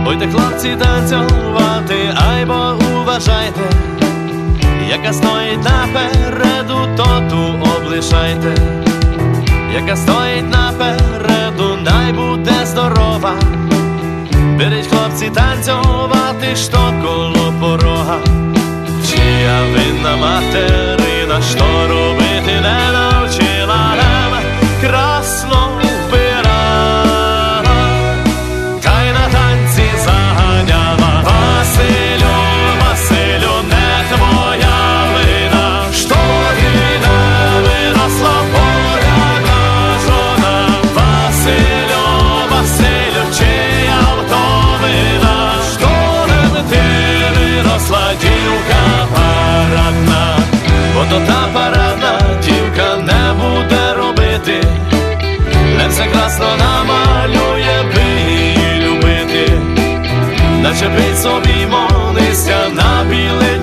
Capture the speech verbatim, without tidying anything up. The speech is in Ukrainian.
Будьте, хлопці, танцювати, ай бо уважайте, яка стоїть напереду, то ту облишайте. Яка стоїть напереду, най буде здорова. Беріть, хлопці, танцювати, що коло порога. Чия винна материна, що робити не навчила нам, красно вбирала, та й на танці заганяла. Василю, Василю, не твоя вина, що вина виросла поляна жона. Василю, Василю, чия в то вина, що не ти виросла дівка парадна. Бо то та парадна дівка не буде робити, не все красно намалює, би її любити. Начепить собі молися на білий